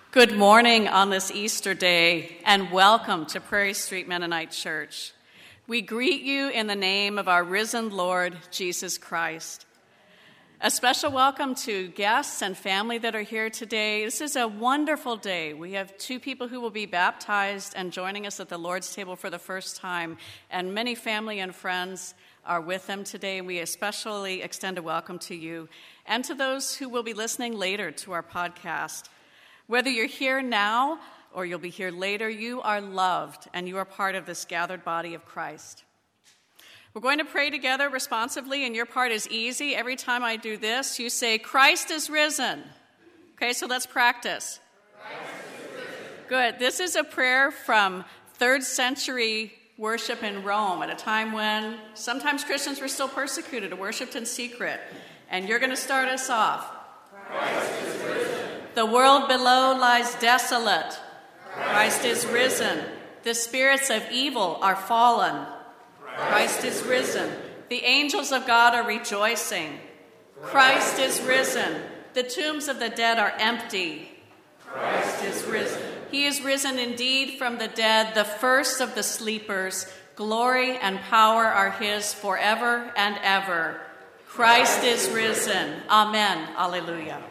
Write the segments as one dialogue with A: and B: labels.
A: Good morning on this Easter day, and welcome to Prairie Street Mennonite Church. We greet you in the name of our risen Lord, Jesus Christ. A special welcome to guests and family that are here today. This is a wonderful day. We have two people who will be baptized and joining us at the Lord's table for the first time, and many family and friends are with them today. We especially extend a welcome to you and to those who will be listening later to our podcast. Whether you're here now or you'll be here later, you are loved and you are part of this gathered body of Christ. We're going to pray together responsively, and your part is easy. Every time I do this, you say, Christ is risen. Okay, so let's practice. Christ is risen. Good. This is a prayer from 3rd century worship in Rome at a time when sometimes Christians were still persecuted or worshipped in secret. And you're going to start us off. Christ is risen. The world below lies desolate. Christ is risen. The spirits of evil are fallen. Christ is risen. The angels of God are rejoicing. Christ is risen. The tombs of the dead are empty. Christ is risen. He is risen indeed from the dead, the first of the sleepers. Glory and power are his forever and ever. Christ is risen. Amen. Alleluia.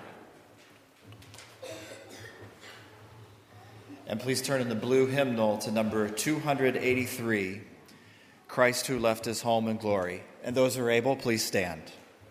B: And please turn in the blue hymnal to number 283, Christ Who Left His Home in Glory. And those who are able, please stand.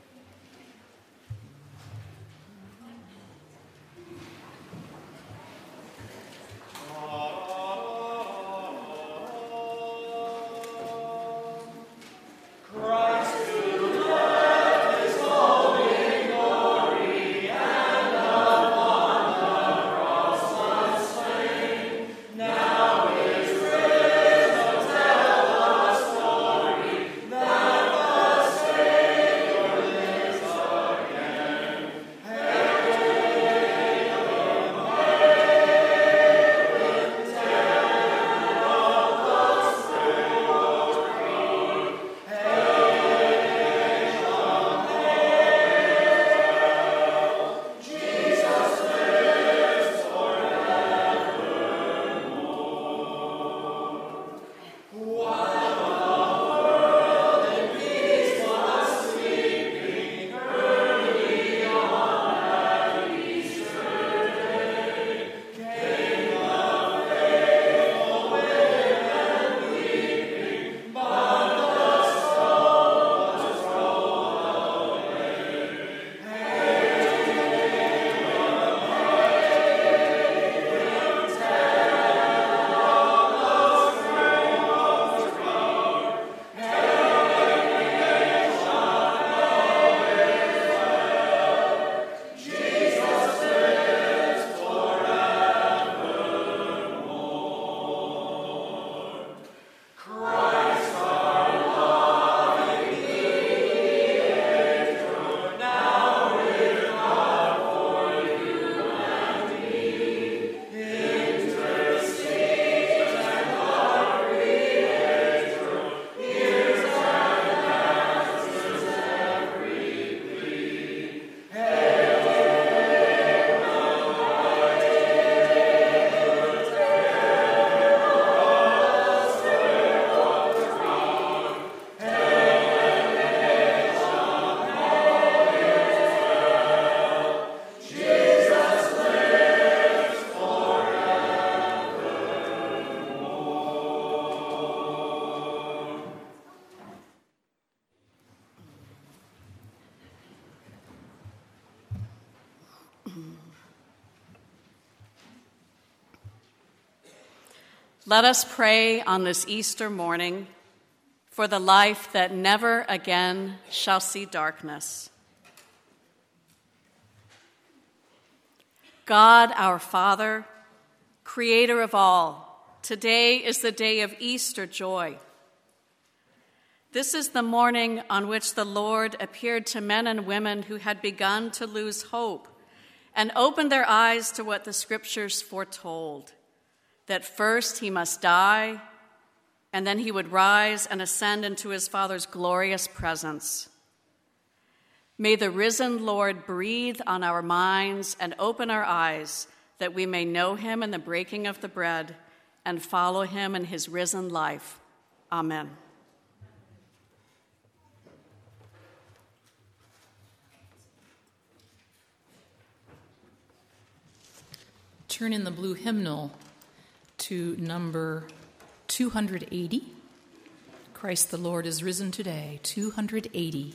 A: Let us pray on this Easter morning for the life that never again shall see darkness. God, our Father, Creator of all, today is the day of Easter joy. This is the morning on which the Lord appeared to men and women who had begun to lose hope and opened their eyes to what the Scriptures foretold, that first he must die, and then he would rise and ascend into his Father's glorious presence. May the risen Lord breathe on our minds and open our eyes, that we may know him in the breaking of the bread and follow him in his risen life. Amen.
C: Turn in the blue hymnal to number 280. Christ the Lord is risen today, 280.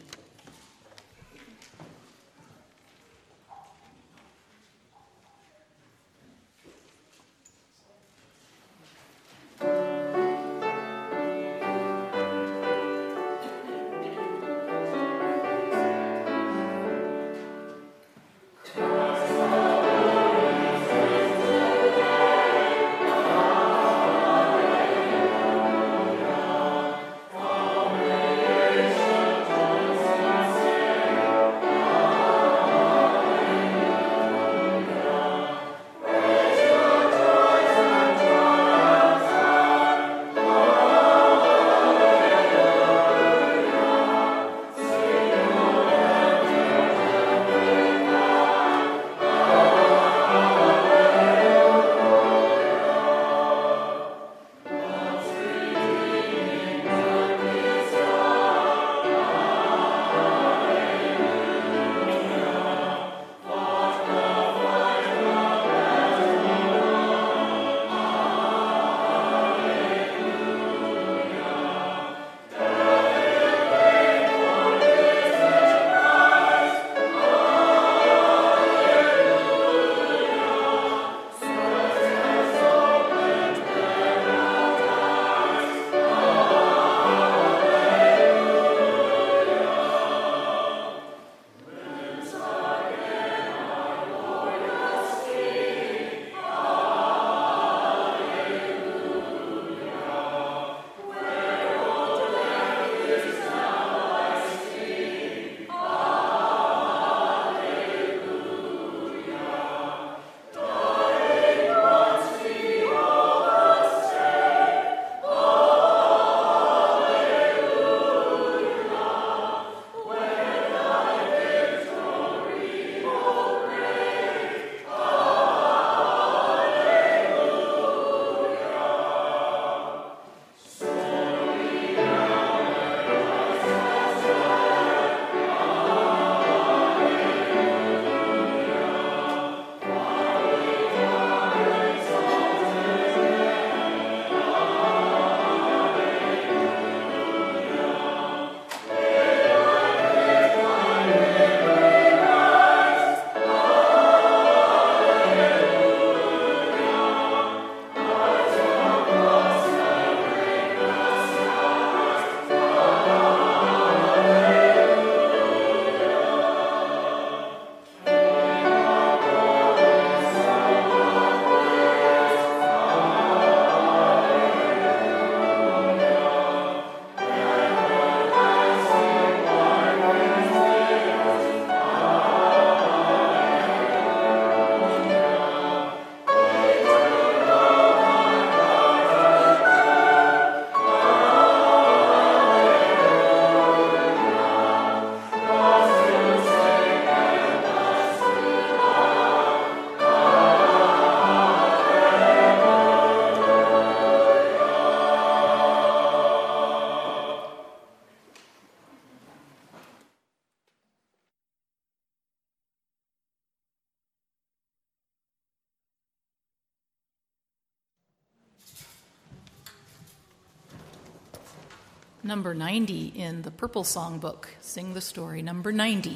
C: Number 90 in the Purple Songbook. Sing the story, number 90.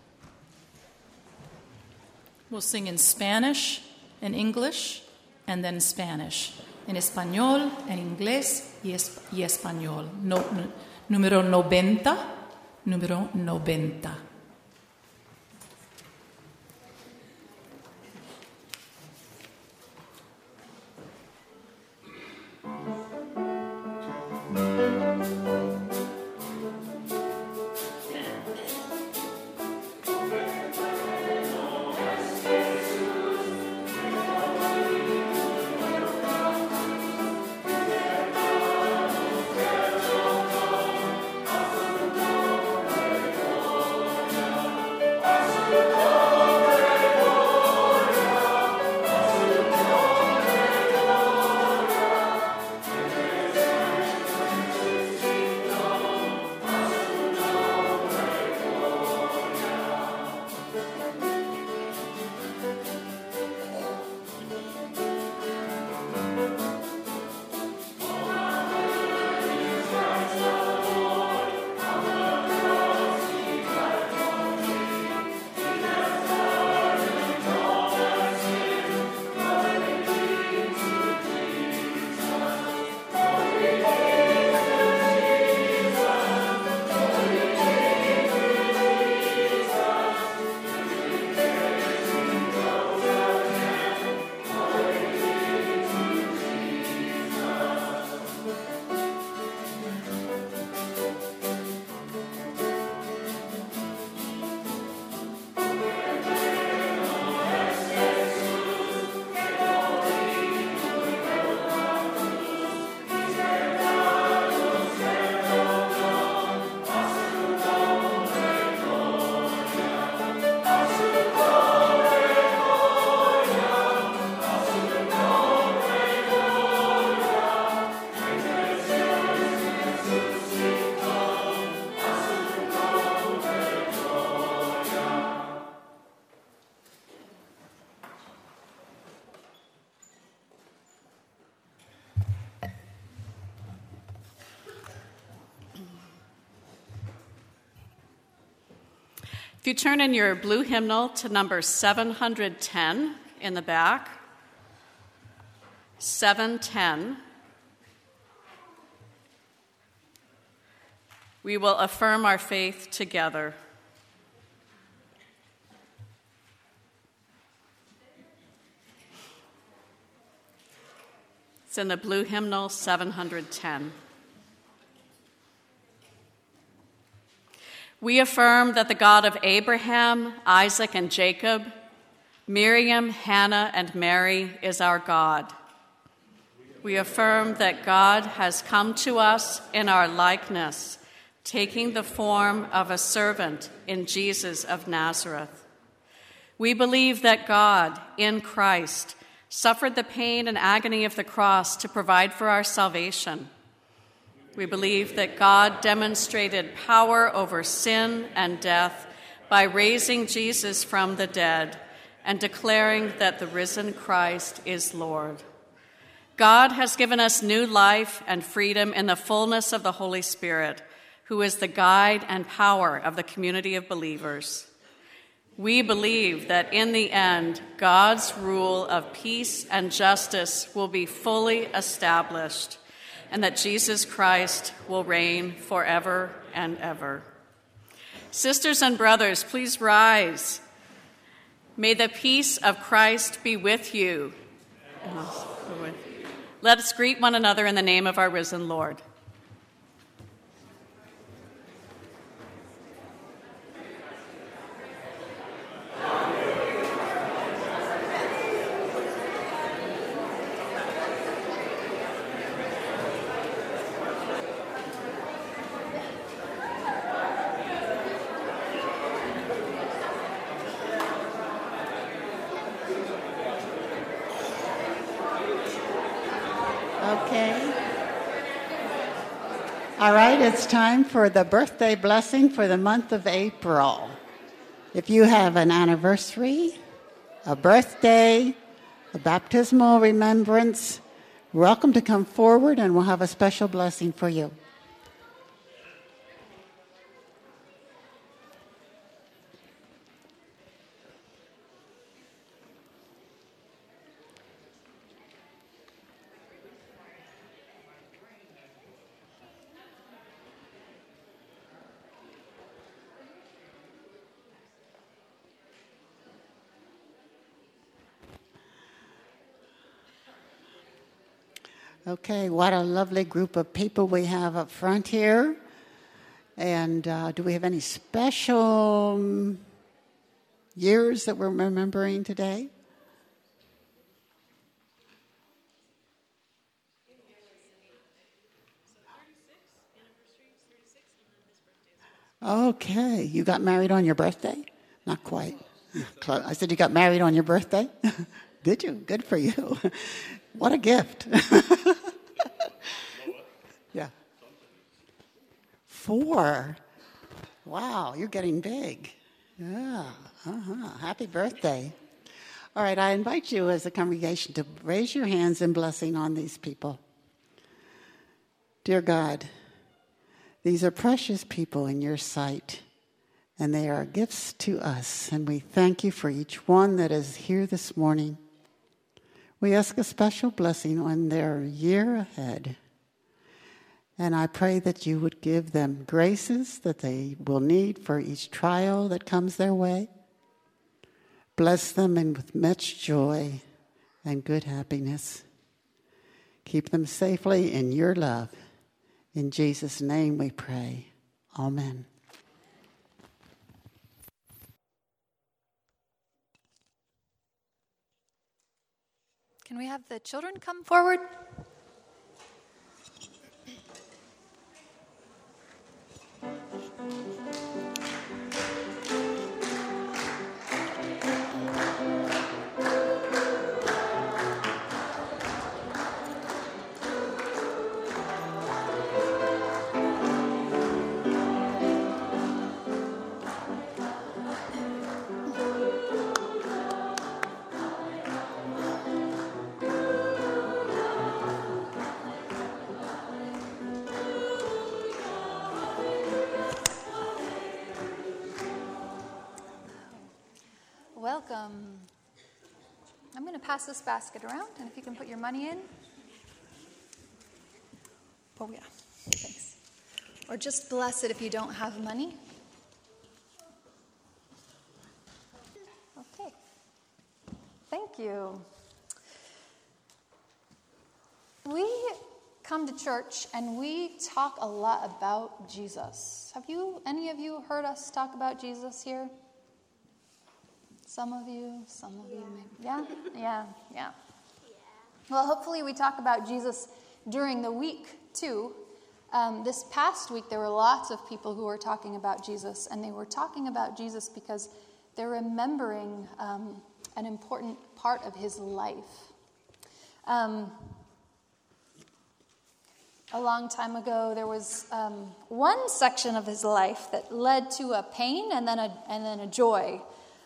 C: We'll sing in Spanish and English, and then Spanish. En español, en inglés y español. Número 90. Número 90.
A: If you turn in your blue hymnal to number 710 in the back, 710, we will affirm our faith together. It's in the blue hymnal 710. We affirm that the God of Abraham, Isaac, and Jacob, Miriam, Hannah, and Mary is our God. We affirm that God has come to us in our likeness, taking the form of a servant in Jesus of Nazareth. We believe that God, in Christ, suffered the pain and agony of the cross to provide for our salvation. We believe that God demonstrated power over sin and death by raising Jesus from the dead and declaring that the risen Christ is Lord. God has given us new life and freedom in the fullness of the Holy Spirit, who is the guide and power of the community of believers. We believe that in the end, God's rule of peace and justice will be fully established, and that Jesus Christ will reign forever and ever. Sisters and brothers, please rise. May the peace of Christ be with you. Let us greet one another in the name of our risen Lord.
D: All right, it's time for the birthday blessing for the month of April. If you have an anniversary, a birthday, a baptismal remembrance, welcome to come forward and we'll have a special blessing for you. Okay, what a lovely group of people we have up front here. And do we have any special years that we're remembering today? Okay, you got married on your birthday? Not quite. I said you got married on your birthday? Did you? Good for you. What a gift. Yeah. 4. Wow, you're getting big. Yeah. Happy birthday. All right, I invite you as a congregation to raise your hands in blessing on these people. Dear God, these are precious people in your sight, and they are gifts to us, and we thank you for each one that is here this morning. We ask a special blessing on their year ahead. And I pray that you would give them graces that they will need for each trial that comes their way. Bless them and with much joy and good happiness. Keep them safely in your love. In Jesus' name we pray. Amen.
E: Can we have the children come forward? pass this basket around, and if you can put your money in. Oh, yeah. Thanks. Or just bless it if you don't have money. Okay. Thank you. We come to church and we talk a lot about Jesus. Have any of you heard us talk about Jesus here? Some of you maybe. Yeah. Well, hopefully we talk about Jesus during the week too. This past week there were lots of people who were talking about Jesus, and they were talking about Jesus because they're remembering an important part of his life. A long time ago, there was one section of his life that led to a pain and then a joy.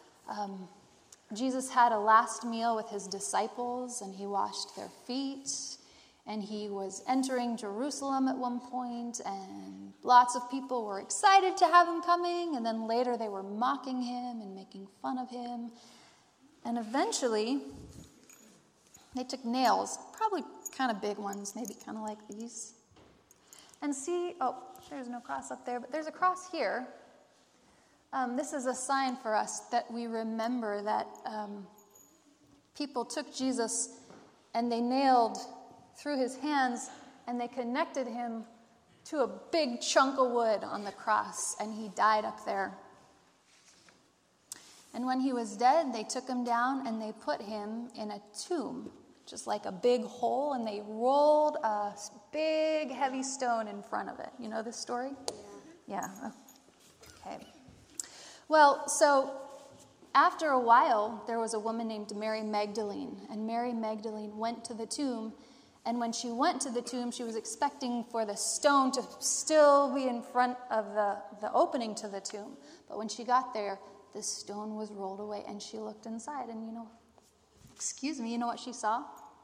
E: Jesus had a last meal with his disciples, and he washed their feet, and he was entering Jerusalem at one point, and lots of people were excited to have him coming, and then later they were mocking him and making fun of him. And eventually, they took nails, probably kind of big ones, maybe kind of like these. And there's no cross up there, but there's a cross here. This is a sign for us that we remember that people took Jesus and they nailed through his hands and they connected him to a big chunk of wood on the cross, and he died up there. And when he was dead, they took him down and they put him in a tomb, just like a big hole, and they rolled a big heavy stone in front of it. You know this story? Yeah. Okay. Well, so after a while, there was a woman named Mary Magdalene, and Mary Magdalene went to the tomb, and when she went to the tomb, she was expecting for the stone to still be in front of the opening to the tomb. But when she got there, the stone was rolled away, and she looked inside, and you know what she saw?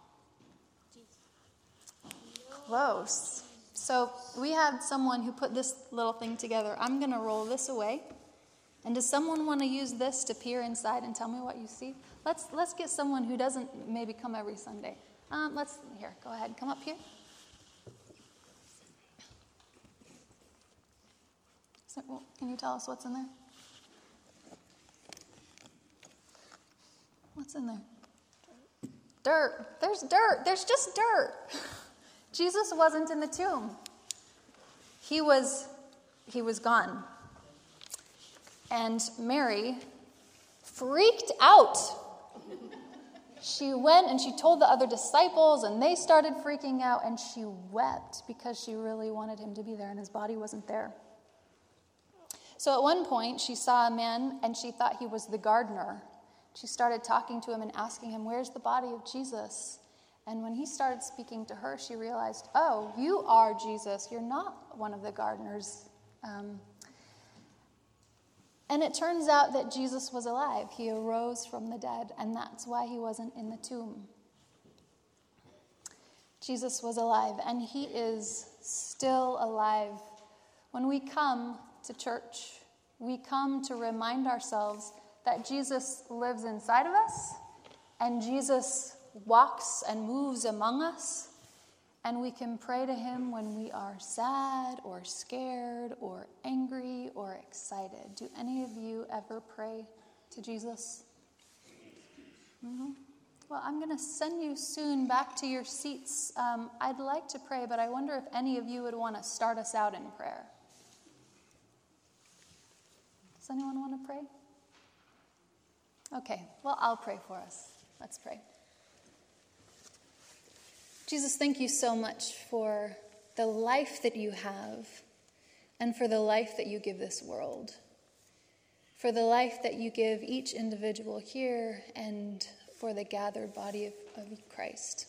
E: Close. So we had someone who put this little thing together. I'm going to roll this away. And does someone want to use this to peer inside and tell me what you see? Let's get someone who doesn't maybe come every Sunday. Go ahead, come up here. Can you tell us what's in there? What's in there? Dirt. There's dirt. There's just dirt. Jesus wasn't in the tomb. He was gone. And Mary freaked out. She went and she told the other disciples, and they started freaking out, and she wept because she really wanted him to be there, and his body wasn't there. So at one point, she saw a man, and she thought he was the gardener. She started talking to him and asking him, "Where's the body of Jesus?" And when he started speaking to her, she realized, "Oh, you are Jesus. You're not one of the gardeners." And it turns out that Jesus was alive. He arose from the dead, and that's why he wasn't in the tomb. Jesus was alive, and he is still alive. When we come to church, we come to remind ourselves that Jesus lives inside of us, and Jesus walks and moves among us, and we can pray to him when we are sad or scared or angry or excited. Do any of you ever pray to Jesus? Mm-hmm. Well, I'm going to send you soon back to your seats. I'd like to pray, but I wonder if any of you would want to start us out in prayer. Does anyone want to pray? Okay, well, I'll pray for us. Let's pray. Jesus, thank you so much for the life that you have and for the life that you give this world, for the life that you give each individual here and for the gathered body of Christ.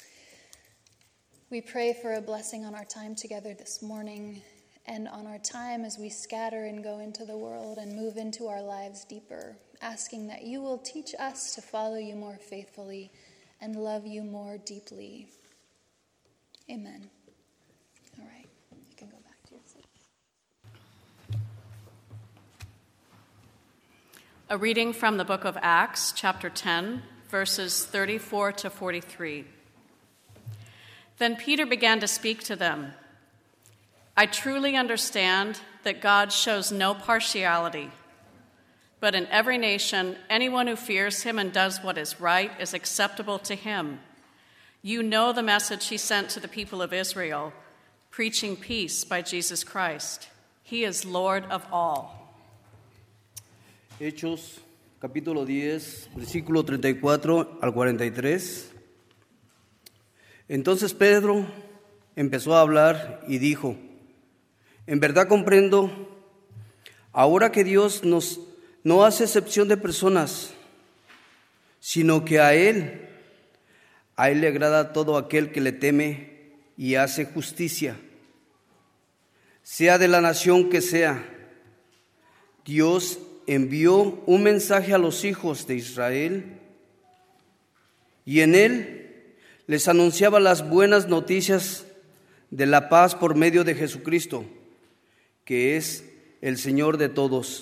E: We pray for a blessing on our time together this morning and on our time as we scatter and go into the world and move into our lives deeper, asking that you will teach us to follow you more faithfully and love you more deeply. Amen. All right, you can go back to your seat.
A: A reading from the book of Acts, chapter 10, verses 34 to 43. Then Peter began to speak to them. I truly understand that God shows no partiality, but in every nation, anyone who fears him and does what is right is acceptable to him. You know the message he sent to the people of Israel, preaching peace by Jesus Christ. He is Lord of all.
F: Hechos, capítulo 10, versículo 34 al 43. Entonces Pedro empezó a hablar y dijo, en verdad comprendo, ahora que Dios no hace excepción de personas, sino que a Él le agrada todo aquel que le teme y hace justicia, sea de la nación que sea. Dios envió un mensaje a los hijos de Israel y en él les anunciaba las buenas noticias de la paz por medio de Jesucristo, que es el Señor de todos.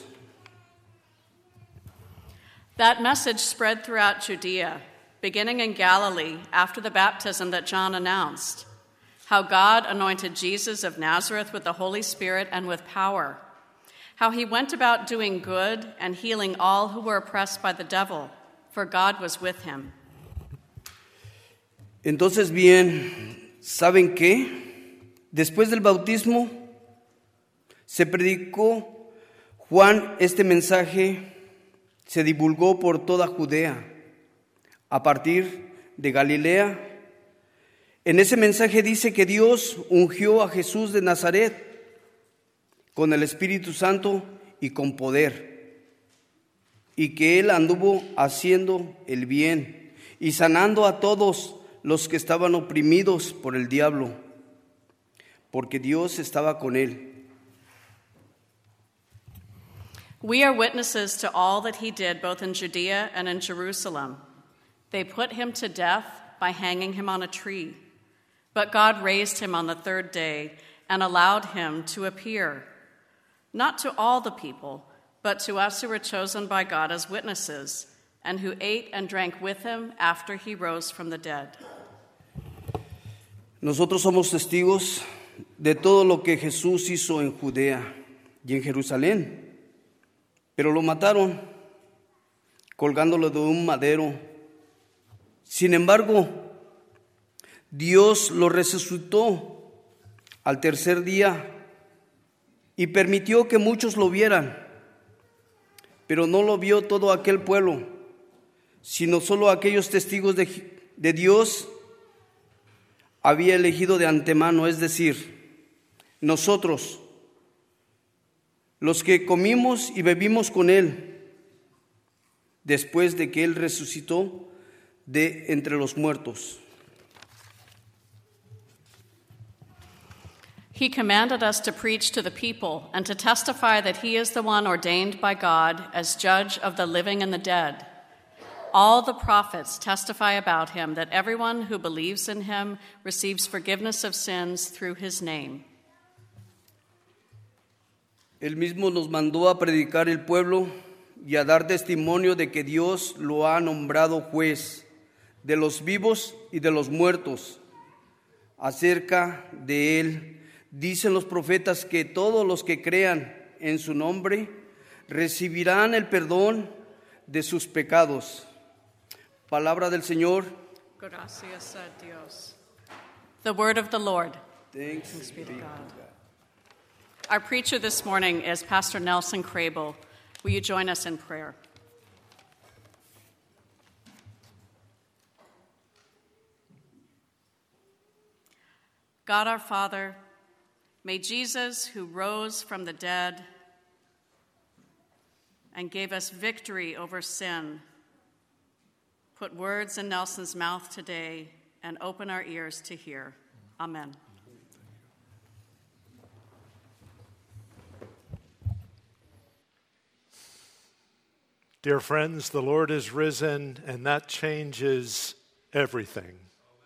A: That message spread throughout Judea, beginning in Galilee after the baptism that John announced, how God anointed Jesus of Nazareth with the Holy Spirit and with power, how he went about doing good and healing all who were oppressed by the devil, for God was with him.
F: Entonces bien, ¿saben qué? Después del bautismo se predicó Juan este mensaje, se divulgó por toda Judea, a partir de Galilea. En ese mensaje dice que Dios ungió a Jesús de Nazaret con el Espíritu Santo y con poder, y que Él anduvo haciendo el bien y sanando a todos los que estaban oprimidos por el diablo, porque Dios estaba con Él.
A: We are witnesses to all that he did both in Judea and in Jerusalem. They put him to death by hanging him on a tree, but God raised him on the third day and allowed him to appear, not to all the people, but to us who were chosen by God as witnesses, and who ate and drank with him after he rose from the dead.
F: Nosotros somos testigos de todo lo que Jesús hizo en Judea y en Jerusalén, pero lo mataron colgándolo de un madero. Sin embargo, Dios lo resucitó al tercer día y permitió que muchos lo vieran, pero no lo vio todo aquel pueblo, sino solo aquellos testigos de Dios había elegido de antemano, es decir, nosotros, los que comimos y bebimos con Él, después de que Él resucitó de entre los muertos.
A: He commanded us to preach to the people and to testify that he is the one ordained by God as judge of the living and the dead. All the prophets testify about him that everyone who believes in him receives forgiveness of sins through his name.
F: Él mismo nos mandó a predicar el pueblo y a dar testimonio de que Dios lo ha nombrado juez de los vivos y de los muertos. Acerca de él dicen los profetas que todos los que crean en su nombre recibirán el perdón de sus pecados. Palabra del Señor.
A: Gracias a Dios. The word of the Lord.
F: Thanks
A: be to God. Our preacher this morning is Pastor Nelson Crable. Will you join us in prayer? God our Father, may Jesus, who rose from the dead and gave us victory over sin, put words in Nelson's mouth today and open our ears to hear. Amen.
G: Dear friends, the Lord is risen, and that changes everything.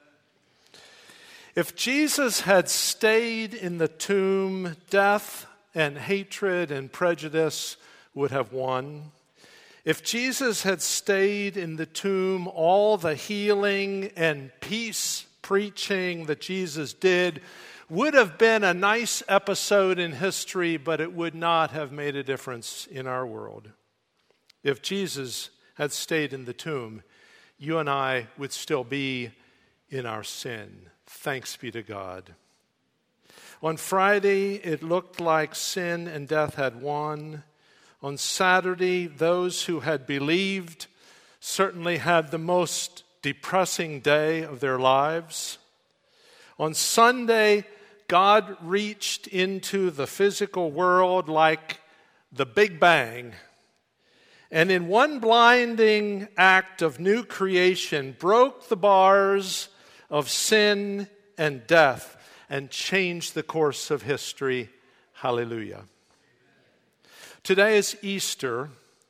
G: If Jesus had stayed in the tomb, death and hatred and prejudice would have won. If Jesus had stayed in the tomb, all the healing and peace preaching that Jesus did would have been a nice episode in history, but it would not have made a difference in our world. If Jesus had stayed in the tomb, you and I would still be in our sin. Thanks be to God. On Friday, it looked like sin and death had won. On Saturday, those who had believed certainly had the most depressing day of their lives. On Sunday, God reached into the physical world like the Big Bang, and in one blinding act of new creation, broke the bars of sin and death and changed the course of history. Hallelujah. Today is Easter,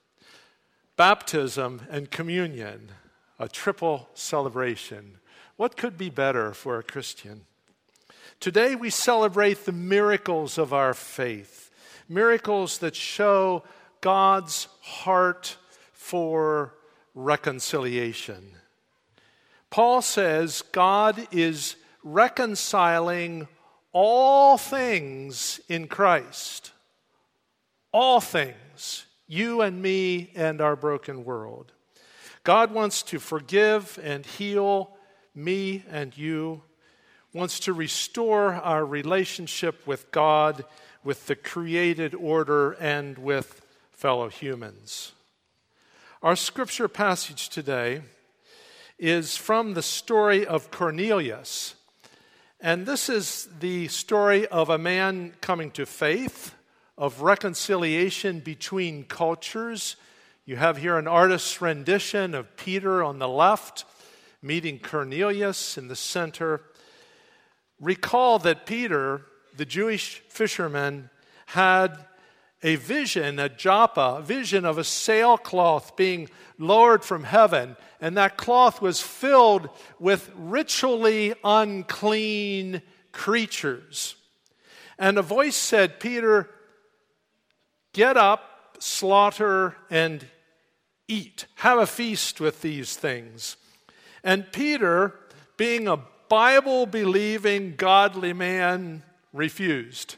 G: baptism, and communion, a triple celebration. What could be better for a Christian? Today we celebrate the miracles of our faith, miracles that show God's heart for reconciliation. Paul says God is reconciling all things in Christ. All things, you and me and our broken world. God wants to forgive and heal me and you, wants to restore our relationship with God, with the created order, and with fellow humans. Our scripture passage today is from the story of Cornelius. And this is the story of a man coming to faith, of reconciliation between cultures. You have here an artist's rendition of Peter on the left, meeting Cornelius in the center. Recall that Peter, the Jewish fisherman, had a vision at Joppa, a vision of a sailcloth being lowered from heaven, and that cloth was filled with ritually unclean creatures. And a voice said, Peter, get up, slaughter, and eat. Have a feast with these things. And Peter, being a Bible-believing, godly man, refused.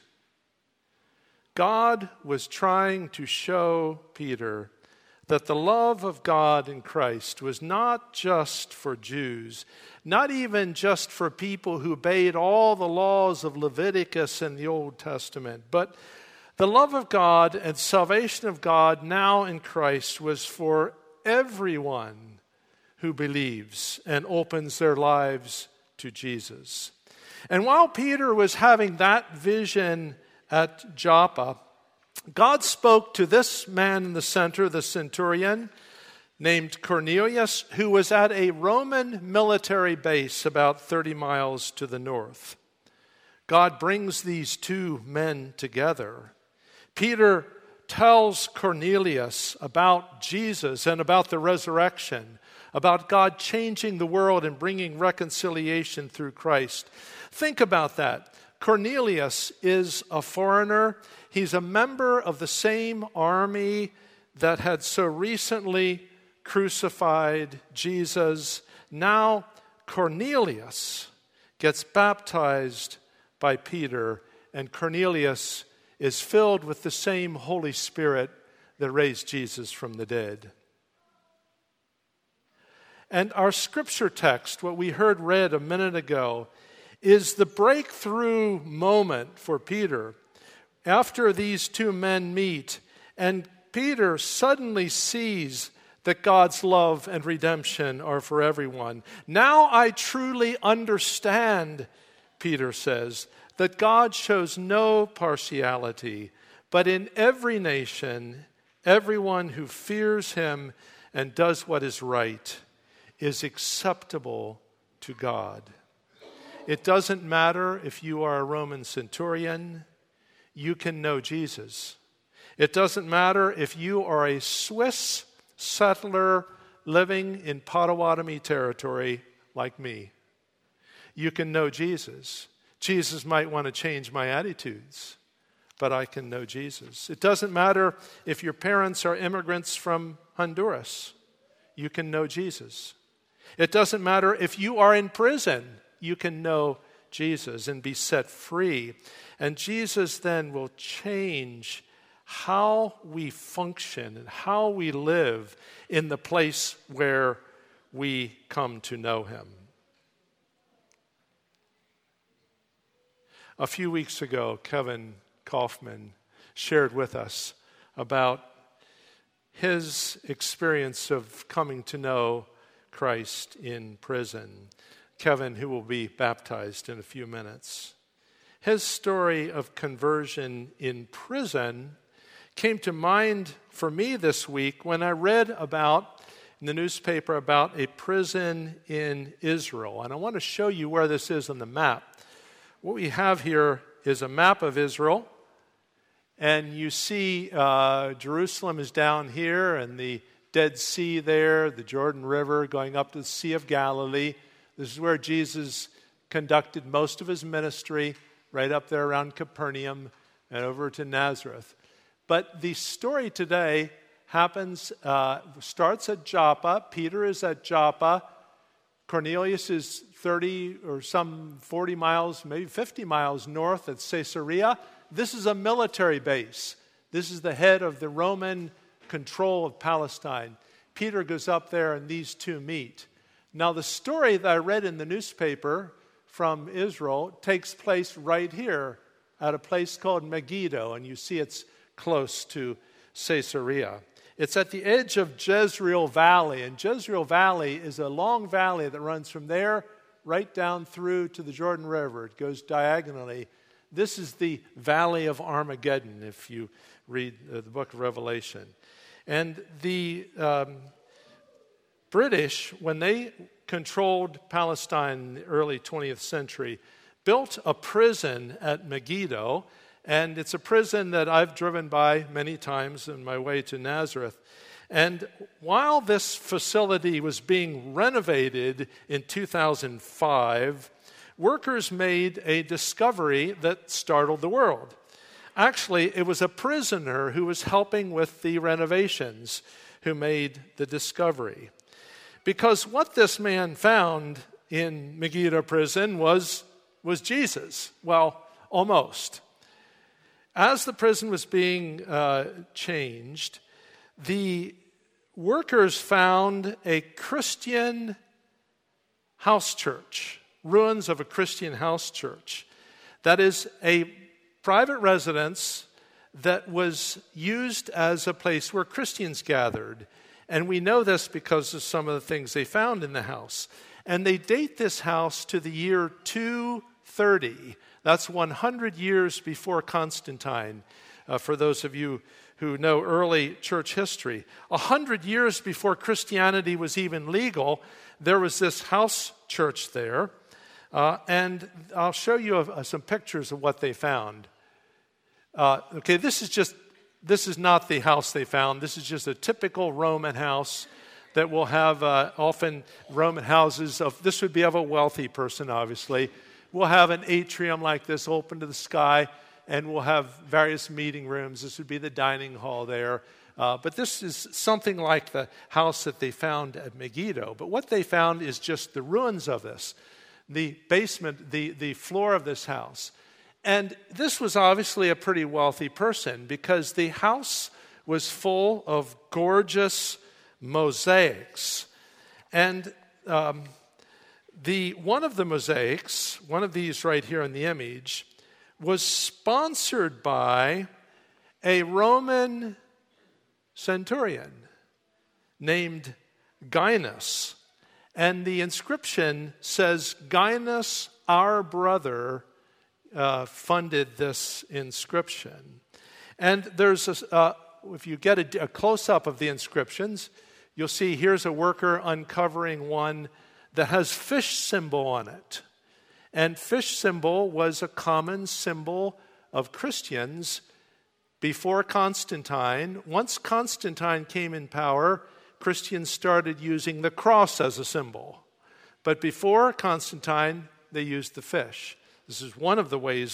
G: God was trying to show Peter that the love of God in Christ was not just for Jews, not even just for people who obeyed all the laws of Leviticus and the Old Testament, but the love of God and salvation of God now in Christ was for everyone who believes and opens their lives to Jesus. And while Peter was having that vision at Joppa, God spoke to this man in the center, the centurion, named Cornelius, who was at a Roman military base about 30 miles to the north. God brings these two men together. Peter tells Cornelius about Jesus and about the resurrection, about God changing the world and bringing reconciliation through Christ. Think about that. Cornelius is a foreigner. He's a member of the same army that had so recently crucified Jesus. Now Cornelius gets baptized by Peter, and Cornelius is filled with the same Holy Spirit that raised Jesus from the dead. And our scripture text, what we heard read a minute ago, is the breakthrough moment for Peter after these two men meet, and Peter suddenly sees that God's love and redemption are for everyone. Now I truly understand, Peter says, that God shows no partiality, but in every nation, everyone who fears him and does what is right is acceptable to God. It doesn't matter if you are a Roman centurion, you can know Jesus. It doesn't matter if you are a Swiss settler living in Potawatomi territory like me. You can know Jesus. Jesus might want to change my attitudes, but I can know Jesus. It doesn't matter if your parents are immigrants from Honduras. You can know Jesus. It doesn't matter if you are in prison. You can know Jesus and be set free. And Jesus then will change how we function and how we live in the place where we come to know him. A few weeks ago, Kevin Kaufman shared with us about his experience of coming to know Christ in prison. Kevin, who will be baptized in a few minutes. His story of conversion in prison came to mind for me this week when I read about, in the newspaper, about a prison in Israel. And I want to show you where this is on the map. What we have here is a map of Israel. And you see Jerusalem is down here and the Dead Sea there, the Jordan River going up to the Sea of Galilee. This is where Jesus conducted most of his ministry, right up there around Capernaum and over to Nazareth. But the story today starts at Joppa. Peter is at Joppa. Cornelius is 30 or some 40 miles, maybe 50 miles north at Caesarea. This is a military base. This is the head of the Roman control of Palestine. Peter goes up there and these two meet. Now the story that I read in the newspaper from Israel takes place right here at a place called Megiddo, and you see it's close to Caesarea. It's at the edge of Jezreel Valley, and Jezreel Valley is a long valley that runs from there right down through to the Jordan River. It goes diagonally. This is the Valley of Armageddon, if you read the book of Revelation. And the British, when they controlled Palestine in the early 20th century, built a prison at Megiddo. And it's a prison that I've driven by many times on my way to Nazareth. And while this facility was being renovated in 2005, workers made a discovery that startled the world. Actually, it was a prisoner who was helping with the renovations who made the discovery. Because what this man found in Megiddo prison was Jesus. Well, almost. As the prison was being changed, the workers found a Christian house church, ruins of a Christian house church. That is a private residence that was used as a place where Christians gathered. And we know this because of some of the things they found in the house. And they date this house to the year 230. That's 100 years before Constantine, for those of you who know early church history. 100 years before Christianity was even legal, there was this house church there. And I'll show you some pictures of what they found. Okay, this is not the house they found. This is just a typical Roman house that will have often Roman houses this would be of a wealthy person, obviously. We'll have an atrium like this open to the sky, and we'll have various meeting rooms. This would be the dining hall there. But this is something like the house that they found at Megiddo. But what they found is just the ruins of this, the basement, the floor of this house. And this was obviously a pretty wealthy person because the house was full of gorgeous mosaics. And one of the mosaics, one of these right here in the image, was sponsored by a Roman centurion named Gaius. And the inscription says, Gaius, our brother, funded this inscription. And there's if you get a close-up of the inscriptions, you'll see here's a worker uncovering one that has fish symbol on it. And fish symbol was a common symbol of Christians before Constantine. Once Constantine came in power, Christians started using the cross as a symbol. But before Constantine, they used the fish. This is one of the ways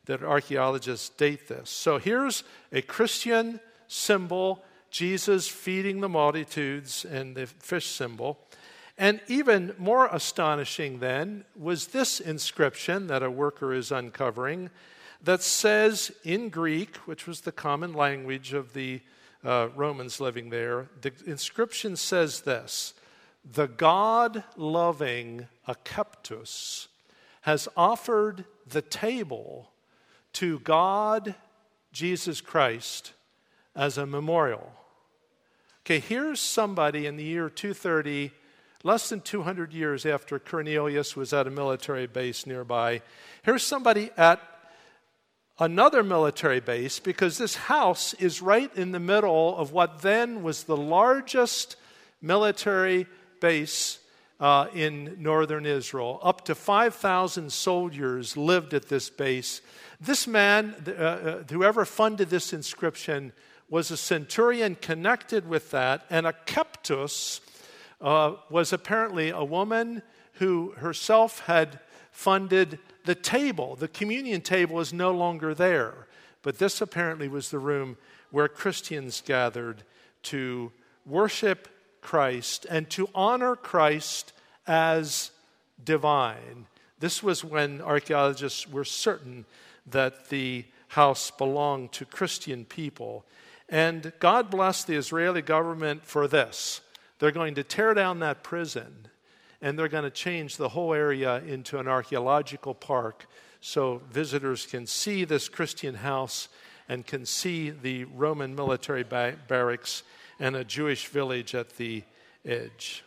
G: that archaeologists date this. So here's a Christian symbol, Jesus feeding the multitudes, and the fish symbol. And even more astonishing then was this inscription that a worker is uncovering that says in Greek, which was the common language of the Romans living there, the inscription says this: "The God-loving Akeptus has offered the table to God, Jesus Christ, as a memorial." Okay, here's somebody in the year 230, less than 200 years after Cornelius was at a military base nearby. Here's somebody at another military base, because this house is right in the middle of what then was the largest military base in northern Israel. Up to 5,000 soldiers lived at this base. This man, whoever funded this inscription, was a centurion connected with that, and Akeptus was apparently a woman who herself had funded the table. The communion table is no longer there, but this apparently was the room where Christians gathered to worship Christ and to honor Christ as divine. This was when archaeologists were certain that the house belonged to Christian people. And God bless the Israeli government for this. They're going to tear down that prison, and they're going to change the whole area into an archaeological park so visitors can see this Christian house and can see the Roman military barracks and a Jewish village at the edge.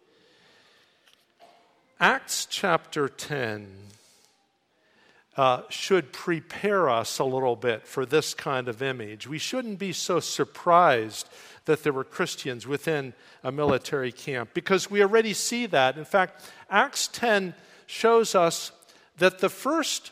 G: Acts chapter 10 should prepare us a little bit for this kind of image. We shouldn't be so surprised that there were Christians within a military camp, because we already see that. In fact, Acts 10 shows us that the first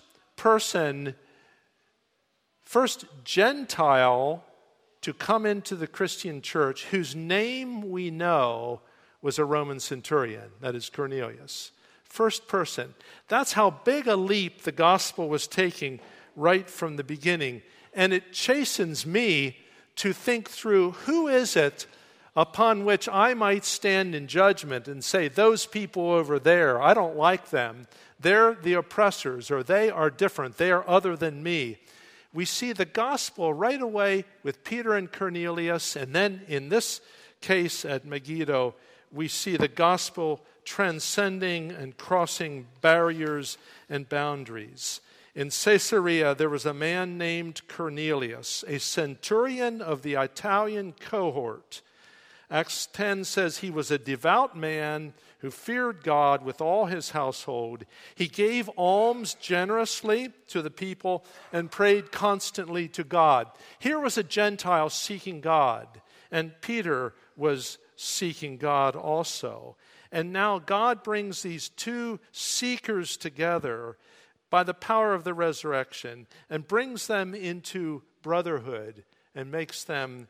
G: Gentile to come into the Christian church, whose name we know, was a Roman centurion, that is Cornelius. First person. That's how big a leap the gospel was taking right from the beginning. And it chastens me to think through, who is it upon which I might stand in judgment and say, those people over there, I don't like them. They're the oppressors, or they are different. They are other than me. We see the gospel right away with Peter and Cornelius, and then in this case at Megiddo, we see the gospel transcending and crossing barriers and boundaries. In Caesarea, there was a man named Cornelius, a centurion of the Italian cohort. Acts 10 says he was a devout man who feared God with all his household. He gave alms generously to the people and prayed constantly to God. Here was a Gentile seeking God, and Peter was seeking God also. And now God brings these two seekers together by the power of the resurrection and brings them into brotherhood and makes them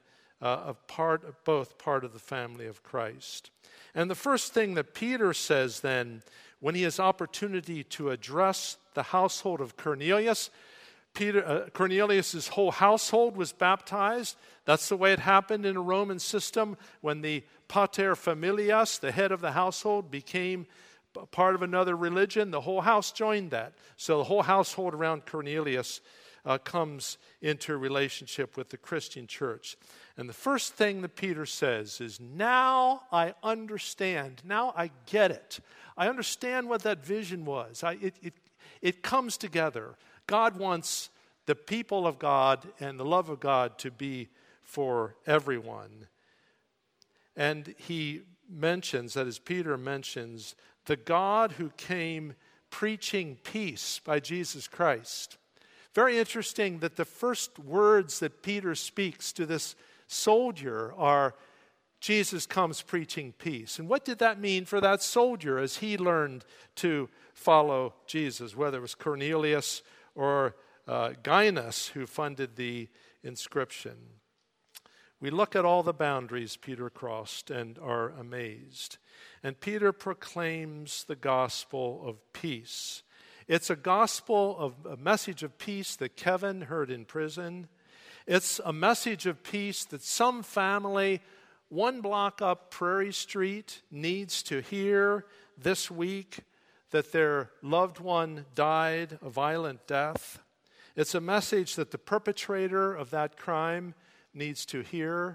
G: both part of the family of Christ. And the first thing that Peter says then, when he has opportunity to address the household of Cornelius, Cornelius' whole household was baptized. That's the way it happened in a Roman system. When the pater familias, the head of the household, became part of another religion, the whole house joined that. So the whole household around Cornelius comes into a relationship with the Christian church. And the first thing that Peter says is, now I understand. Now I get it. I understand what that vision was. It comes together. God wants the people of God and the love of God to be for everyone. And he mentions, that is, Peter mentions, the God who came preaching peace by Jesus Christ. Very interesting that the first words that Peter speaks to this soldier are, Jesus comes preaching peace. And what did that mean for that soldier as he learned to follow Jesus, whether it was Cornelius or Gaius who funded the inscription? We look at all the boundaries Peter crossed and are amazed. And Peter proclaims the gospel of peace. It's a gospel of a message of peace that Kevin heard in prison. It's a message of peace that some family 1 block up Prairie Street needs to hear this week, that their loved one died a violent death. It's a message that the perpetrator of that crime needs to hear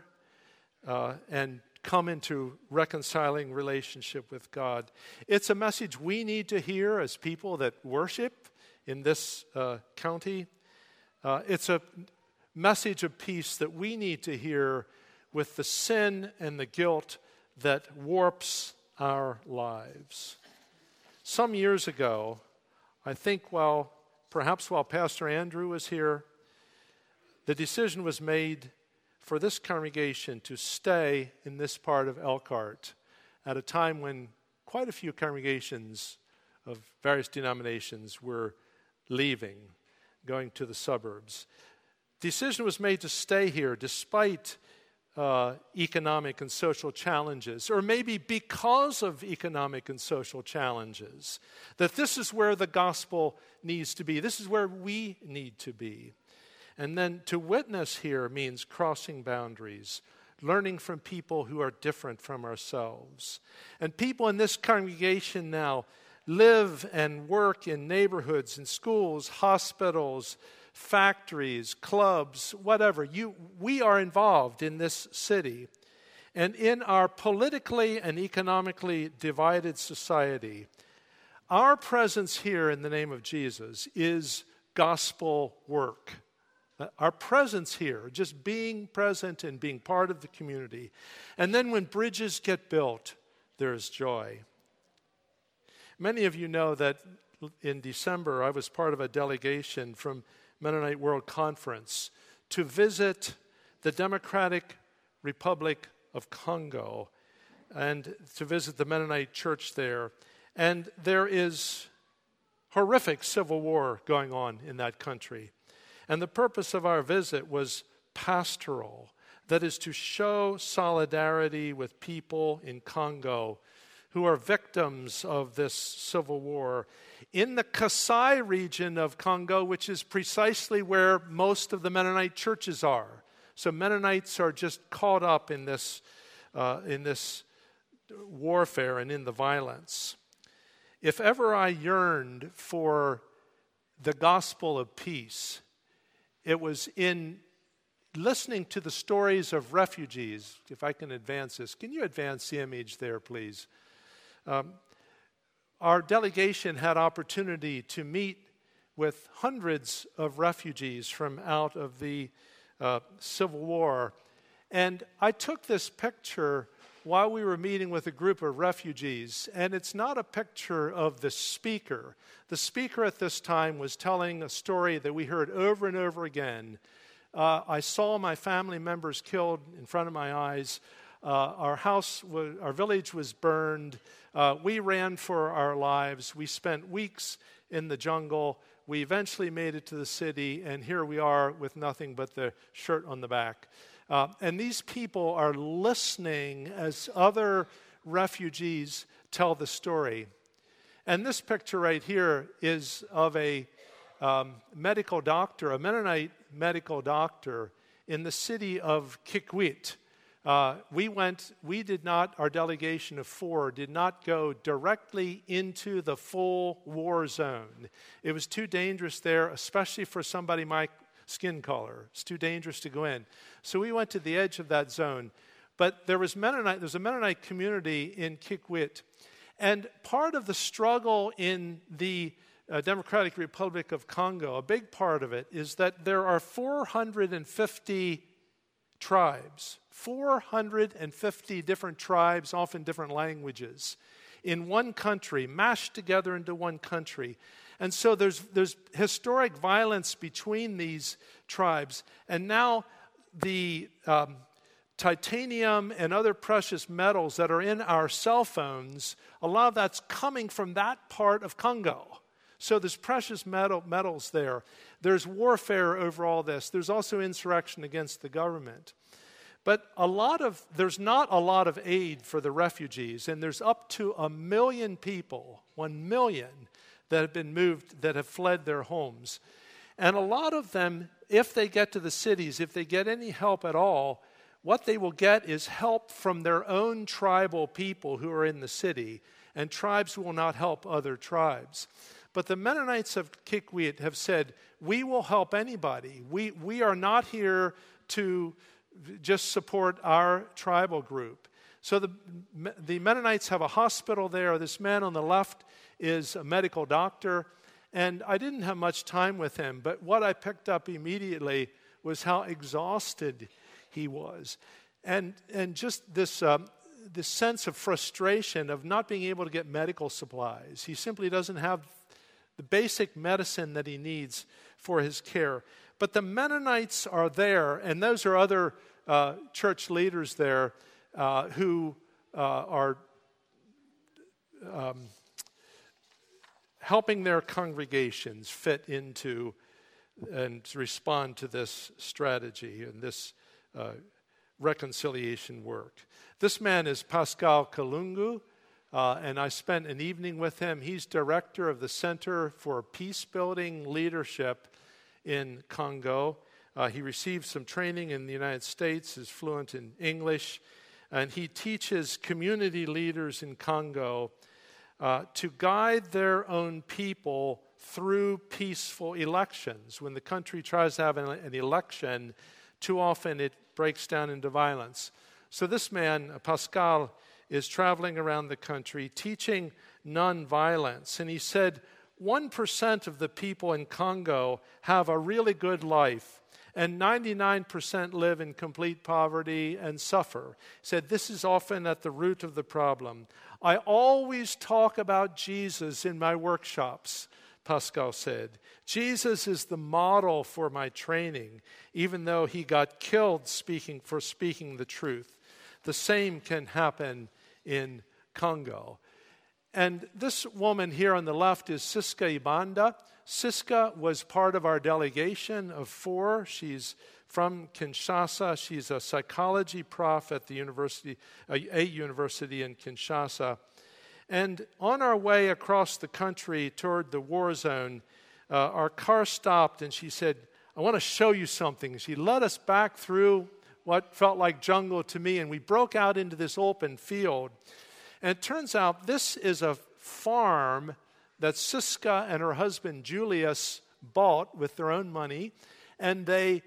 G: and come into reconciling relationship with God. It's a message we need to hear as people that worship in this county. It's a message of peace that we need to hear with the sin and the guilt that warps our lives. Some years ago, I think perhaps while Pastor Andrew was here, the decision was made for this congregation to stay in this part of Elkhart at a time when quite a few congregations of various denominations were leaving, going to the suburbs. Decision was made to stay here despite economic and social challenges, or maybe because of economic and social challenges, that this is where the gospel needs to be. This is where we need to be. And then to witness here means crossing boundaries, learning from people who are different from ourselves. And people in this congregation now live and work in neighborhoods, in schools, hospitals, factories, clubs, whatever. We are involved in this city. And in our politically and economically divided society, our presence here in the name of Jesus is gospel work. Our presence here, just being present and being part of the community. And then when bridges get built, there is joy. Many of you know that in December, I was part of a delegation from Mennonite World Conference to visit the Democratic Republic of Congo and to visit the Mennonite church there. And there is horrific civil war going on in that country. And the purpose of our visit was pastoral, that is to show solidarity with people in Congo who are victims of this civil war. In the Kasai region of Congo, which is precisely where most of the Mennonite churches are. So Mennonites are just caught up in this warfare and in the violence. If ever I yearned for the gospel of peace, it was in listening to the stories of refugees. If I can advance this. Can you advance the image there, please? Our delegation had opportunity to meet with hundreds of refugees from out of the Civil War. And I took this picture while we were meeting with a group of refugees, and it's not a picture of the speaker. The speaker at this time was telling a story that we heard over and over again. I saw my family members killed in front of my eyes. Our village was burned. We ran for our lives. We spent weeks in the jungle. We eventually made it to the city, and here we are with nothing but the shirt on the back. And these people are listening as other refugees tell the story. And this picture right here is of a medical doctor, a Mennonite medical doctor in the city of Kikwit. Our delegation of 4 did not go directly into the full war zone. It was too dangerous there, especially for somebody my skin color. It's too dangerous to go in. So we went to the edge of that zone. But there's a Mennonite community in Kikwit. And part of the struggle in the Democratic Republic of Congo, a big part of it, is that there are 450 tribes, 450 different tribes, often different languages, in one country, mashed together into one country. And so there's historic violence between these tribes. And now the titanium and other precious metals that are in our cell phones, a lot of that's coming from that part of Congo. So there's precious metals there. There's warfare over all this. There's also insurrection against the government. But there's not a lot of aid for the refugees, and there's up to 1 million people, 1 million, that have been moved, that have fled their homes. And a lot of them, if they get to the cities, if they get any help at all, what they will get is help from their own tribal people who are in the city, and tribes will not help other tribes. But the Mennonites of Kikwit have said, we will help anybody. We are not here to just support our tribal group. So the Mennonites have a hospital there. This man on the left is a medical doctor, and I didn't have much time with him, but what I picked up immediately was how exhausted he was. And just this sense of frustration of not being able to get medical supplies. He simply doesn't have the basic medicine that he needs for his care. But the Mennonites are there, and those are other church leaders there who are helping their congregations fit into and respond to this strategy and this reconciliation work. This man is Pascal Kalungu, and I spent an evening with him. He's director of the Center for Peace-Building Leadership in Congo. He received some training in the United States, is fluent in English, and he teaches community leaders in Congo to guide their own people through peaceful elections. When the country tries to have an election, too often it breaks down into violence. So this man, Pascal, is traveling around the country teaching nonviolence. And he said 1% of the people in Congo have a really good life, and 99% live in complete poverty and suffer. He said this is often at the root of the problem. I always talk about Jesus in my workshops, Pascal said. Jesus is the model for my training, even though he got killed speaking the truth. The same can happen in Congo. And this woman here on the left is Siska Ibanda. Siska was part of our delegation of 4. She's from Kinshasa. She's a psychology prof at the university, a university in Kinshasa. And on our way across the country toward the war zone, our car stopped and she said, I want to show you something. She led us back through what felt like jungle to me, and we broke out into this open field. And it turns out this is a farm that Siska and her husband Julius bought with their own money, and they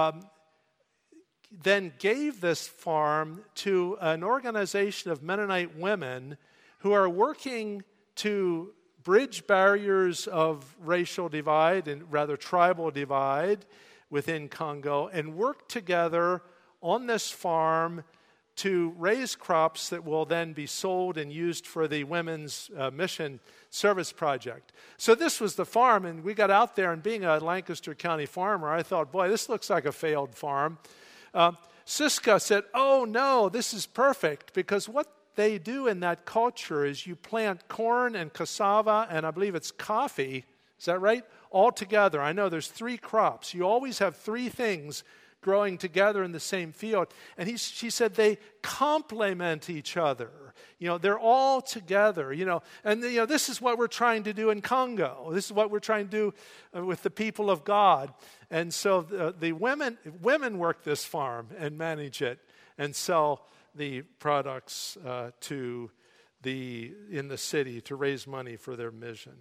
G: then gave this farm to an organization of Mennonite women who are working to bridge barriers of racial divide and rather tribal divide within Congo, and work together on this farm to raise crops that will then be sold and used for the Women's Mission Service Project. So this was the farm, and we got out there, and being a Lancaster County farmer, I thought, boy, this looks like a failed farm. Siska said, oh no, this is perfect, because what they do in that culture is you plant corn and cassava, and I believe it's coffee, is that right? All together. I know there's 3 crops. You always have 3 things growing together in the same field. And she said they complement each other. They're all together, And, this is what we're trying to do in Congo. This is what we're trying to do with the people of God. And so the women work this farm and manage it and sell the products in the city to raise money for their mission.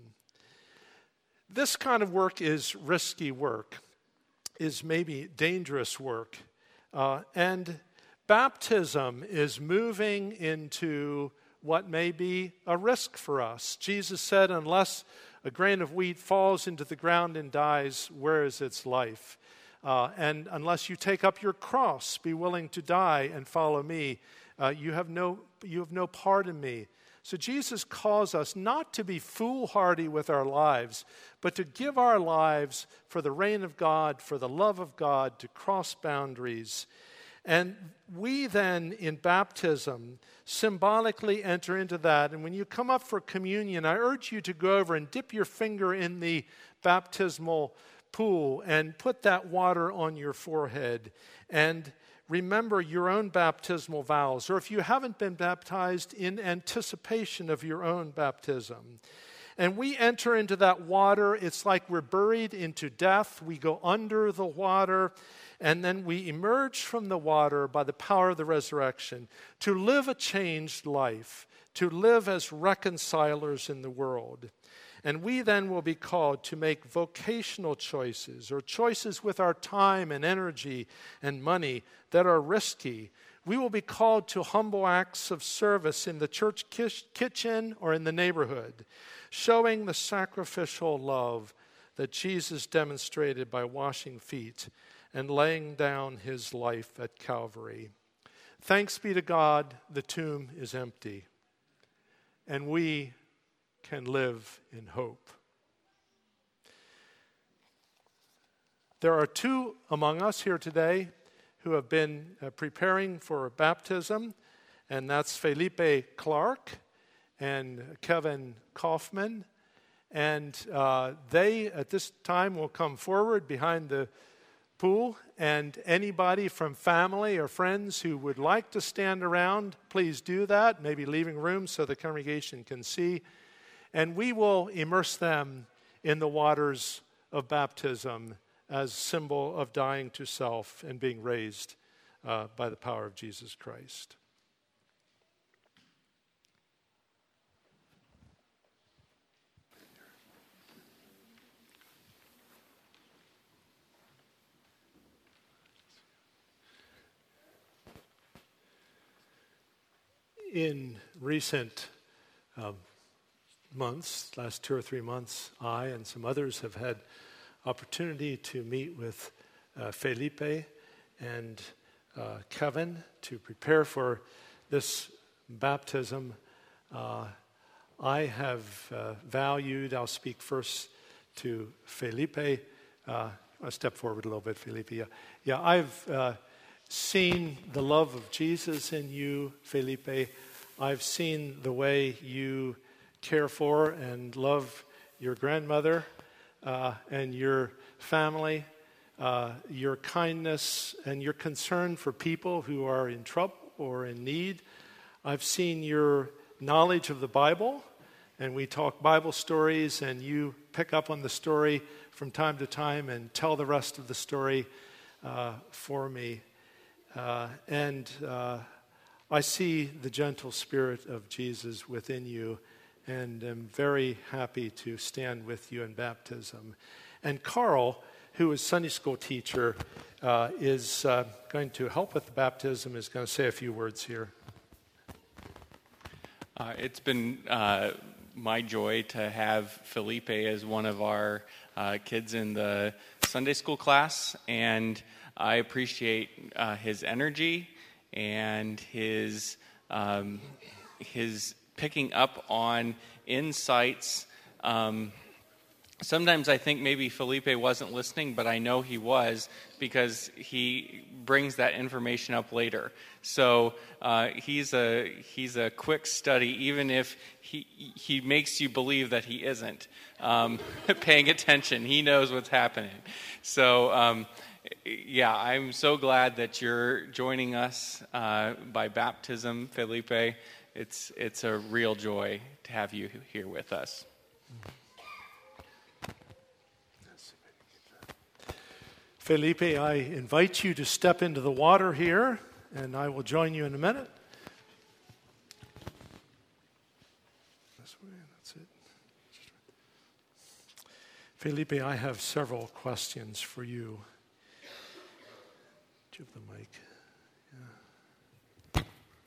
G: This kind of work is risky work, is maybe dangerous work. And baptism is moving into what may be a risk for us. Jesus said, unless a grain of wheat falls into the ground and dies, where is its life? And unless you take up your cross, be willing to die and follow me, you have no part in me. So Jesus calls us not to be foolhardy with our lives, but to give our lives for the reign of God, for the love of God, to cross boundaries. And we then, in baptism, symbolically enter into that. And when you come up for communion, I urge you to go over and dip your finger in the baptismal pool and put that water on your forehead and remember your own baptismal vows, or if you haven't been baptized, in anticipation of your own baptism. and we enter into that water. It's like we're buried into death. We go under the water, and then we emerge from the water by the power of the resurrection to live a changed life, to live as reconcilers in the world. And we then will be called to make vocational choices, or choices with our time and energy and money that are risky. We will be called to humble acts of service in the church kitchen or in the neighborhood, showing the sacrificial love that Jesus demonstrated by washing feet and laying down his life at Calvary. Thanks be to God, the tomb is empty, and we can live in hope. There are two among us here today who have been preparing for baptism, and that's Felipe Clark and Kevin Kaufman. And they, at this time, will come forward behind the pool, and anybody from family or friends who would like to stand around, please do that, maybe leaving room so the congregation can see. And we will immerse them in the waters of baptism as symbol of dying to self and being raised by the power of Jesus Christ. In recent months, last 2 or 3 months, I and some others have had opportunity to meet with Felipe and Kevin to prepare for this baptism. I have valued, I'll speak first to Felipe. I'll step forward a little bit, Felipe. Yeah, I've seen the love of Jesus in you, Felipe. I've seen the way you care for and love your grandmother and your family, your kindness and your concern for people who are in trouble or in need. I've seen your knowledge of the Bible, and we talk Bible stories, and you pick up on the story from time to time and tell the rest of the story for me. And I see the gentle spirit of Jesus within you, and am very happy to stand with you in baptism. And Carl, who is Sunday school teacher, is going to help with the baptism, is going to say a few words here.
H: It's been my joy to have Felipe as one of our kids in the Sunday school class, and I appreciate his energy and his picking up on insights. Sometimes I think maybe Felipe wasn't listening, but I know he was, because he brings that information up later. So he's a quick study, even if he makes you believe that he isn't paying attention. He knows what's happening. So yeah, I'm so glad that you're joining us by baptism, Felipe. It's a real joy to have you here with us.
G: Felipe, I invite you to step into the water here, and I will join you in a minute. This way, that's it. Felipe, I have several questions for you. Do you have the mic? Yeah.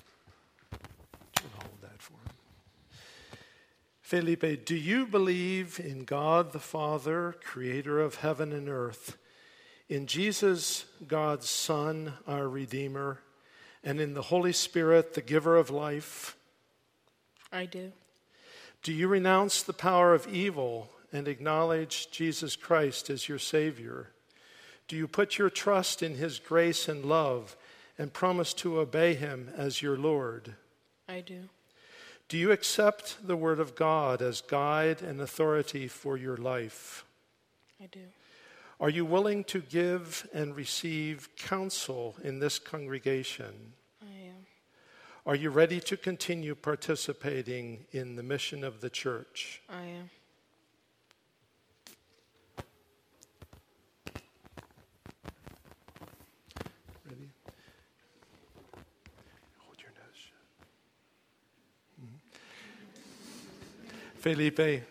G: Hold that for him. Felipe, do you believe in God the Father, creator of heaven and earth, in Jesus, God's Son, our Redeemer, and in the Holy Spirit, the giver of life?
I: I do.
G: Do you renounce the power of evil and acknowledge Jesus Christ as your Savior? Do you put your trust in His grace and love and promise to obey Him as your Lord?
I: I do.
G: Do you accept the Word of God as guide and authority for your life?
I: I do.
G: Are you willing to give and receive counsel in this congregation?
I: I am.
G: Are you ready to continue participating in the mission of the church?
I: I am.
G: Felipe,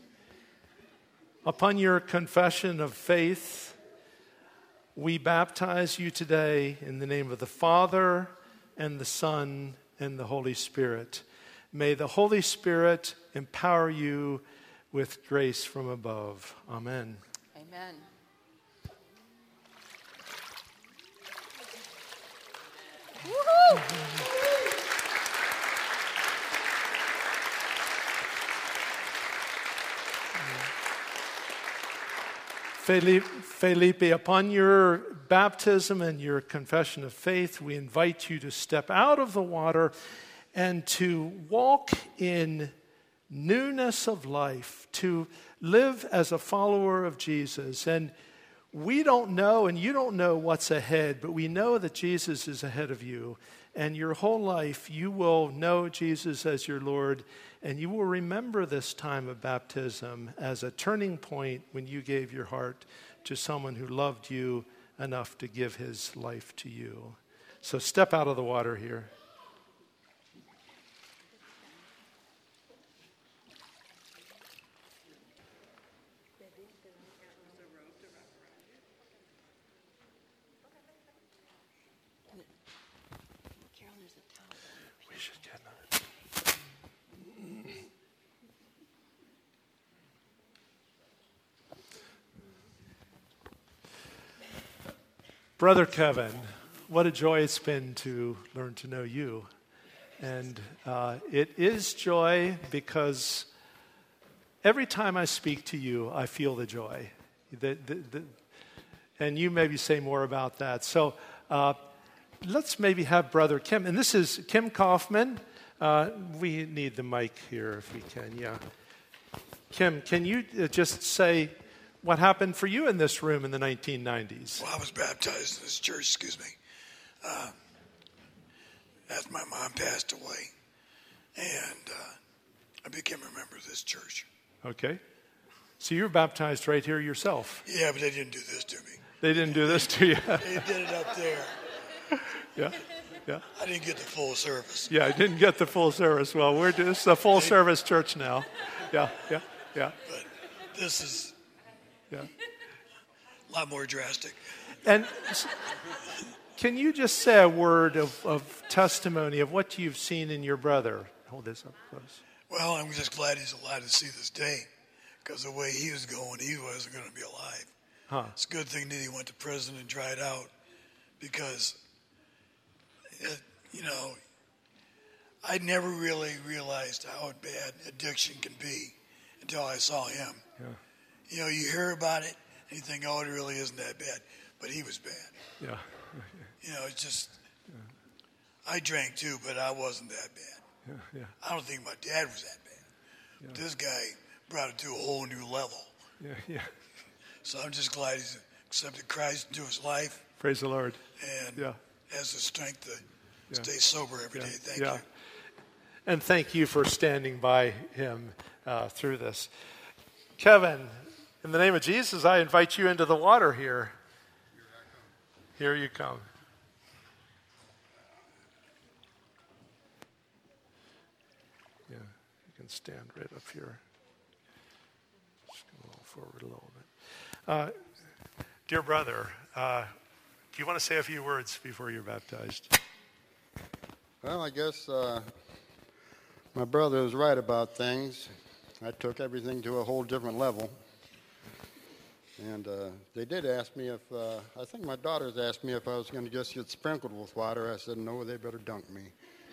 G: upon your confession of faith, we baptize you today in the name of the Father and the Son and the Holy Spirit. May the Holy Spirit empower you with grace from above. Amen.
A: Amen. Woo-hoo!
G: Felipe, upon your baptism and your confession of faith, we invite you to step out of the water and to walk in newness of life, to live as a follower of Jesus. And we don't know, and you don't know what's ahead, but we know that Jesus is ahead of you. And your whole life, you will know Jesus as your Lord, and you will remember this time of baptism as a turning point when you gave your heart to someone who loved you enough to give his life to you. So step out of the water here. We should get another. Brother Kevin, what a joy it's been to learn to know you. And it is joy because every time I speak to you, I feel the joy. And you maybe say more about that. So let's maybe have Brother Kim. And this is Kim Kaufman. We need the mic here if we can, yeah. Kim, can you just say what happened for you in this room in the 1990s?
J: Well, I was baptized in this church, after my mom passed away. And I became a member of this church.
G: Okay. So you were baptized right here yourself.
J: Yeah, but they didn't do this to me.
G: They didn't do this to you.
J: They did it up there.
G: Yeah, yeah.
J: I didn't get the full service.
G: Yeah, I didn't get the full service. Well, this is a full service church now. Yeah, yeah, yeah.
J: But this is
G: yeah.
J: a lot more drastic.
G: And can you just say a word of testimony of what you've seen in your brother? Hold this up close.
J: Well, I'm just glad he's alive to see this day, because the way he was going, he wasn't going to be alive.
G: Huh.
J: It's a good thing that he went to prison and dried out, because, I never really realized how bad addiction can be until I saw him.
G: Yeah.
J: You hear about it and you think, oh, it really isn't that bad. But he was bad.
G: Yeah.
J: It's just, I drank too, but I wasn't that bad.
G: Yeah, yeah.
J: I don't think my dad was that bad.
G: Yeah.
J: This guy brought it to a whole new level.
G: Yeah, yeah.
J: So I'm just glad he's accepted Christ into his life.
G: Praise the Lord.
J: And
G: yeah.
J: has the strength to stay sober every day. Thank you.
G: And thank you for standing by him through this. Kevin, in the name of Jesus, I invite you into the water here. Here you come. Yeah, you can stand right up here. Just go a little forward a little bit. Dear brother, do you want to say a few words before you're baptized?
K: Well, I guess my brother was right about things. I took everything to a whole different level. And they did ask me if, I think my daughters asked me if I was going to just get sprinkled with water. I said, no, they better dunk me.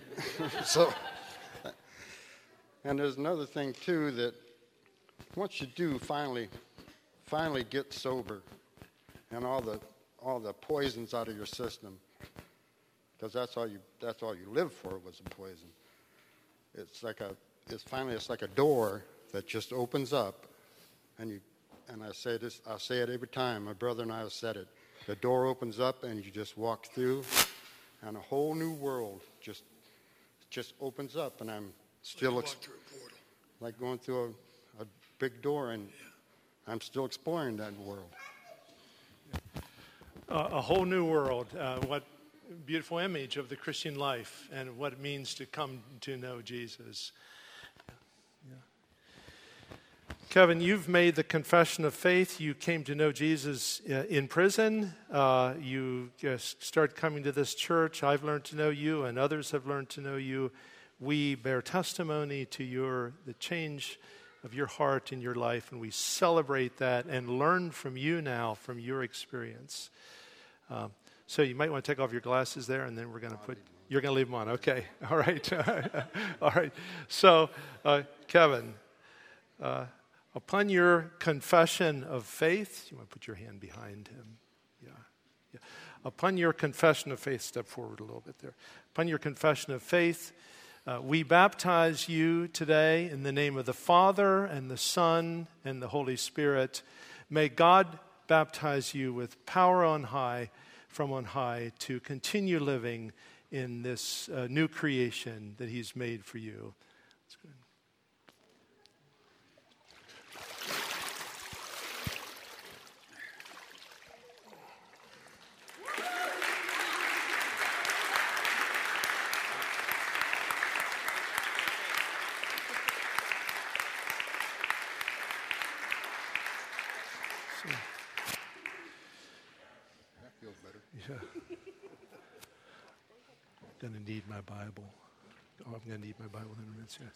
K: And there's another thing, too, that once you do finally get sober and all the poisons out of your system, because that's all you live for was the poison. It's like a door that just opens up, and I say this, I'll say it every time. My brother and I have said it. The door opens up, and you just walk through, and a whole new world just opens up, and I'm still like going through a big door, and I'm still exploring that world.
G: A whole new world. What beautiful image of the Christian life and what it means to come to know Jesus. Yeah. Kevin, you've made the confession of faith. You came to know Jesus in prison. You started coming to this church. I've learned to know you, and others have learned to know you. We bear testimony to the change of your heart in your life, and we celebrate that and learn from you now, from your experience. So you might want to take off your glasses there, and then you're going to leave them on. Okay, all right. All right. So, Kevin, upon your confession of faith, you want to put your hand behind him. Yeah. Upon your confession of faith, step forward a little bit there. Upon your confession of faith, we baptize you today in the name of the Father and the Son and the Holy Spirit. May God baptize you with power on high, from on high, to continue living in this new creation that He's made for you. That's good. Yeah. I'm going to need my Bible. I'm going to need my Bible in a minute. Yeah.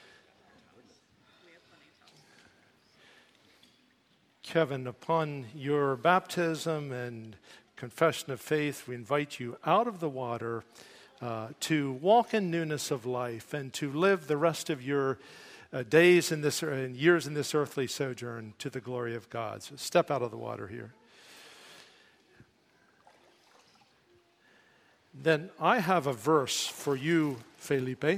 G: Kevin, upon your baptism and confession of faith, we invite you out of the water to walk in newness of life and to live the rest of your days in this and years in this earthly sojourn to the glory of God. So step out of the water here. Then I have a verse for you, Felipe.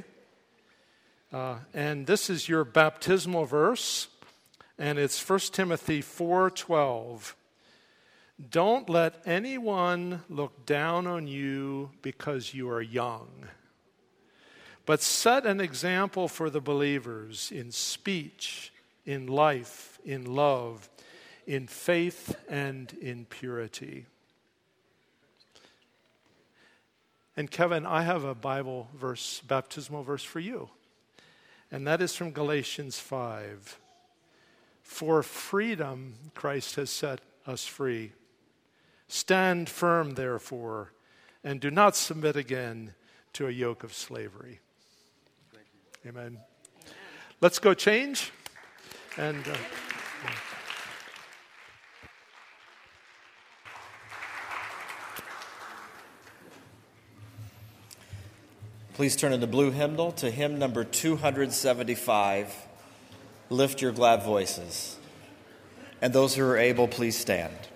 G: And this is your baptismal verse, and it's 1 Timothy 4:12. Don't let anyone look down on you because you are young, but set an example for the believers in speech, in life, in love, in faith, and in purity. And Kevin, I have a Bible verse, baptismal verse for you. And that is from Galatians 5. For freedom, Christ has set us free. Stand firm, therefore, and do not submit again to a yoke of slavery. Amen. Let's go change. And
B: please turn in the blue hymnal to hymn number 275, Lift Your Glad Voices. And those who are able, please stand.